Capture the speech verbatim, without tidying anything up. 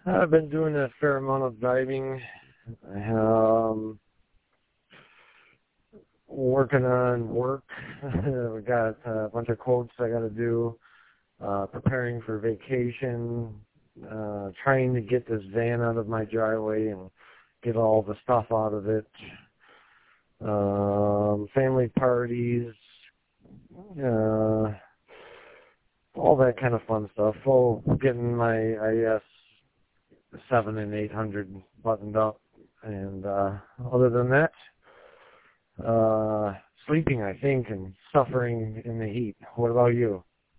I've been doing a fair amount of driving. Um, working on work. We got a bunch of quotes I got to do. Uh, preparing for vacation. Uh, trying to get this van out of my driveway and get all the stuff out of it. Um, family parties. Uh, all that kind of fun stuff. Oh, getting my I S seven and eight hundred buttoned up. And uh, other than that, uh, sleeping, I think, and suffering in the heat. What about you?